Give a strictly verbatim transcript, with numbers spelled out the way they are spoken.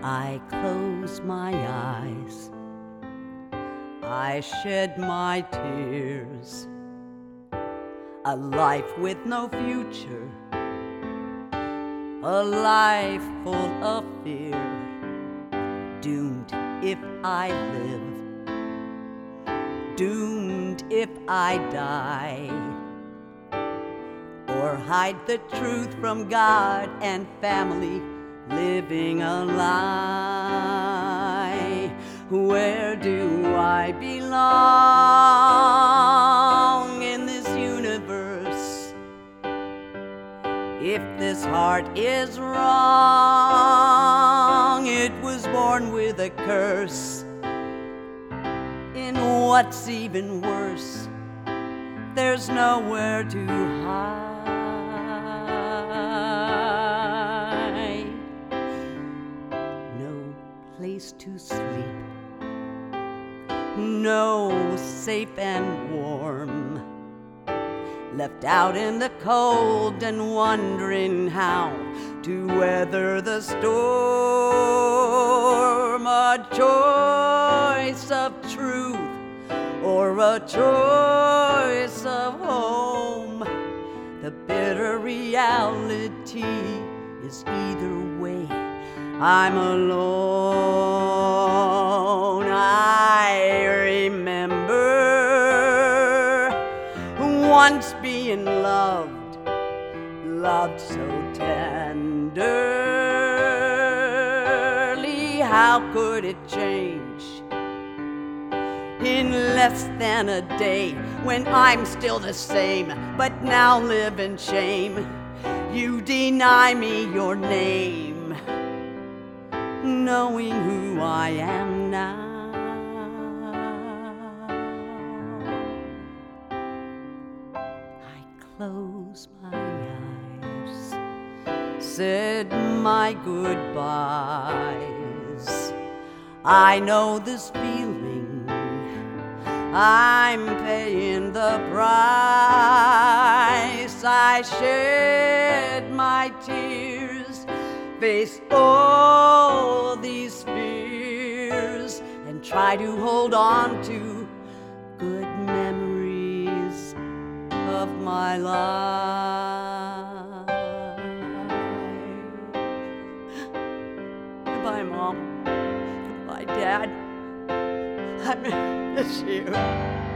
I close my eyes, I shed my tears. A life with no future, a life full of fear. Doomed if I live, doomed if I die, or hide the truth from God and family, living a lie. Where do I belong in this universe? If this heart is wrong, it was born with a curse. In what's even worse, there's nowhere to hide. No place to sleep, no safe and warm. Left out in the cold and wondering how to weather the storm. A choice of truth or a choice of home. The bitter reality is either way, I'm alone. I remember once being loved, loved so tenderly. How could it change in less than a day, when I'm still the same, but now live in shame? You deny me your name, knowing who I am now. I close my eyes, said my goodbyes. I know this feeling, I'm paying the price. I shed my tears, face all these fears, and try to hold on to good memories of my life. Goodbye, Mom. Goodbye, Dad. I miss you.